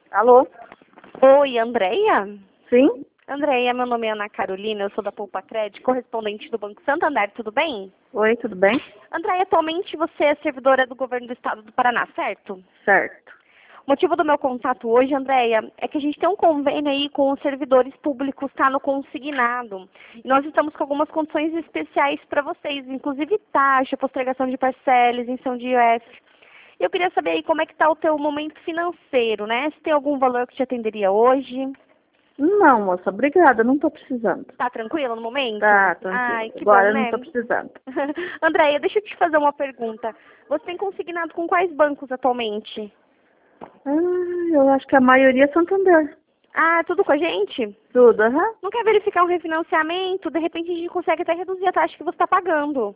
Alô? Oi, Andréia? Sim? Andréia, meu nome é Ana Carolina, eu sou da Poupa Crédito, correspondente do Banco Santander, tudo bem? Oi, tudo bem? Andréia, atualmente você é servidora do governo do estado do Paraná, certo? Certo. O motivo do meu contato hoje, Andréia, é que a gente tem um convênio aí com os servidores públicos, tá, no consignado. E nós estamos com algumas condições especiais para vocês, inclusive taxa, postergação de parcelas, isenção de IOF. Eu queria saber aí como é que está o teu momento financeiro, né? Se tem algum valor que te atenderia hoje. Não, moça, obrigada, não tô precisando. Tá tranquila no momento? Tá, tranquilo. Ai, que Agora bom, eu não né? tô precisando. Andréia, deixa eu te fazer uma pergunta. Você tem consignado com quais bancos atualmente? Eu acho que a maioria é Santander. Ah, tudo com a gente? Tudo, aham. Não quer verificar um refinanciamento? De repente a gente consegue até reduzir a taxa que você está pagando.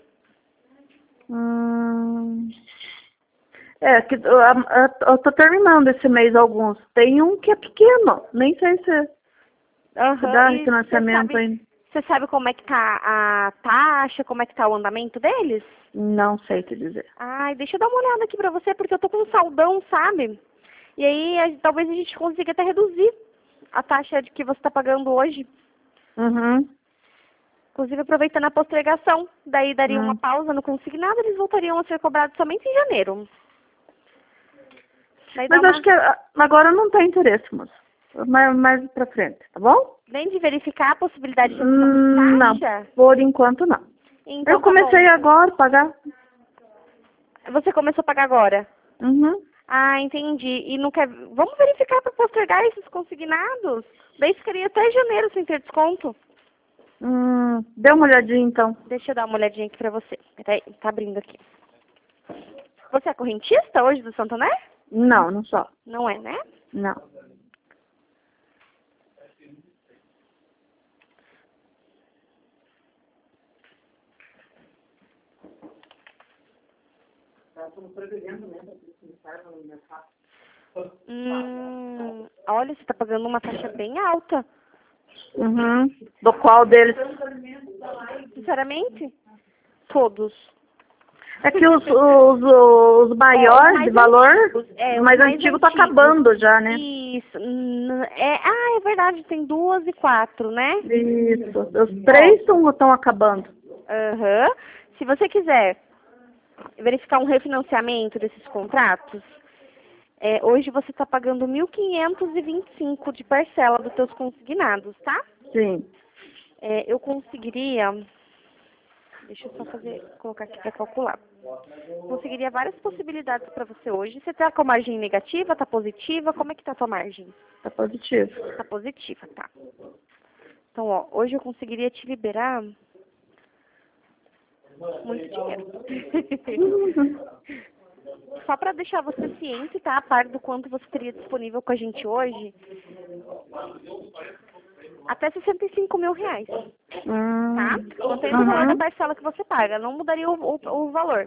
Que eu tô terminando esse mês alguns. Tem um que é pequeno, nem sei se dá E financiamento ainda. você sabe como é que tá a taxa, como é que tá o andamento deles? Não sei te dizer. Ai, deixa eu dar uma olhada aqui pra você, porque eu tô com um saldão, sabe? E aí, talvez a gente consiga até reduzir a taxa de que você está pagando hoje. Uhum. Inclusive, aproveitando a postergação. Daí, daria uma pausa no consignado, eles voltariam a ser cobrados somente em janeiro. Daí Mas acho que agora não tem interesse, moça. Mais pra frente, tá bom? Nem de verificar a possibilidade de redução de taxa? Não, por enquanto não. Então, Eu comecei agora a pagar. Você começou a pagar agora? Uhum. Ah, entendi. E não quer... Vamos verificar para postergar esses consignados? Daí ficaria até janeiro sem ter desconto. Dê uma olhadinha então. Deixa eu dar uma olhadinha aqui pra você. Peraí, tá abrindo aqui. Você é correntista hoje do Santander? Não, não só. Não é, né? Não. Olha, você tá pagando uma taxa bem alta. Uhum. Do qual deles? Sinceramente? Todos. É que os maiores de valor, os mais antigo tá acabando já, né? Isso. É verdade, tem 2 e 4, né? Isso. Os 3 estão acabando. Aham. Se você quiser verificar um refinanciamento desses contratos, hoje você está pagando 1.525 de parcela dos seus consignados, tá? Sim. Eu conseguiria... Deixa eu só colocar aqui para calcular. Conseguiria várias possibilidades para você hoje. Você está com a margem negativa, está positiva? Como é que está a sua margem? Tá positivo. Está positiva, tá. Então, ó, hoje eu conseguiria te liberar muito dinheiro. Só para deixar você ciente, tá? A par do quanto você teria disponível com a gente hoje, até 65 mil reais, tá? Mantendo o valor da parcela que você paga, não mudaria o valor.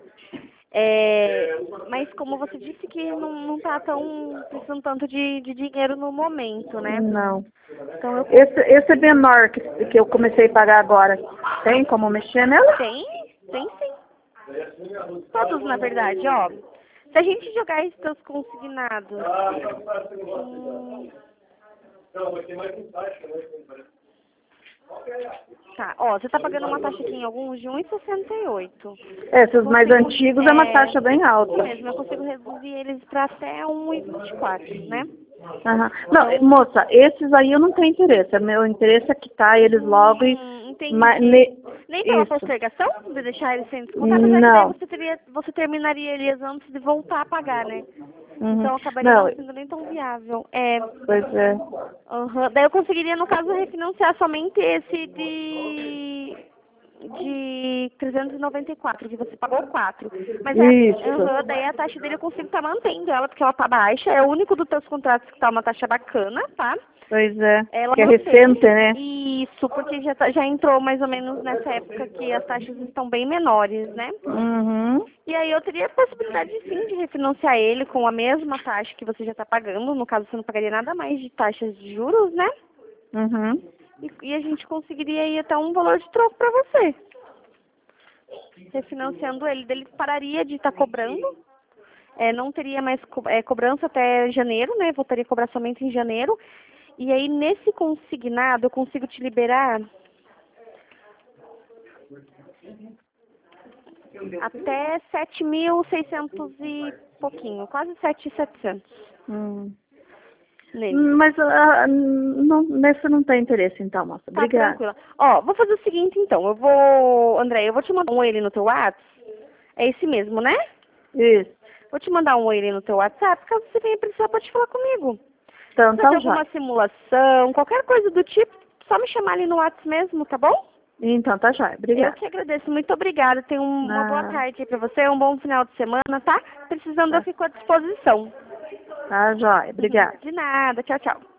Mas como você disse que não tá precisando tanto de dinheiro no momento, né? Não. Então Esse menor que eu comecei a pagar agora, tem como mexer nela? Tem sim. Todos, na verdade, ó. Se a gente jogar esses seus consignados... Tá, ó, você tá pagando uma taxa aqui em alguns de 1,68. Esses mais antigos é uma taxa bem alta. Isso mesmo, eu consigo reduzir eles para até 1,24, né? Uhum. Não, moça, esses aí eu não tenho interesse. Meu interesse é quitar eles logo e... Entendi. Nem pela postergação de deixar eles sem descontados, já que daí você terminaria eles antes de voltar a pagar, né? Então acabaria não sendo nem tão viável. Pois é. Daí eu conseguiria, no caso, refinanciar somente esse de 394, que você pagou 4. Mas daí a taxa dele eu consigo estar mantendo ela, porque ela tá baixa. É o único dos teus contratos que tá uma taxa bacana, tá? Pois é. Ela que é recente, né? Isso, porque já entrou mais ou menos nessa época que as taxas estão bem menores, né? E aí eu teria a possibilidade, sim, de refinanciar ele com a mesma taxa que você já está pagando. No caso, você não pagaria nada mais de taxas de juros, né? E a gente conseguiria aí até um valor de troco para você. Refinanciando ele, ele pararia de estar cobrando não teria mais cobrança até janeiro, né? Voltaria a cobrar somente em janeiro. E aí, nesse consignado, eu consigo te liberar até 7.600 e pouquinho, quase 7.700 nele. Mas não, nesse não tem interesse, então, moça. Tá, Obrigada. tranquila. Ó, vou fazer o seguinte, então. André, eu vou te mandar um ele no teu WhatsApp. É esse mesmo, né? Isso. Vou te mandar um ele no teu WhatsApp, caso você venha precisar, pode falar comigo. Então, Se tá fazer já. alguma simulação, qualquer coisa do tipo, só me chamar ali no WhatsApp mesmo, tá bom? Então, tá já. Eu Obrigada. que agradeço. Muito obrigada. Tenha uma boa Ah, tarde aí pra você, um bom final de semana, tá? Precisando, eu tá, fico à disposição. tá já. Obrigada. De nada. Tchau, tchau.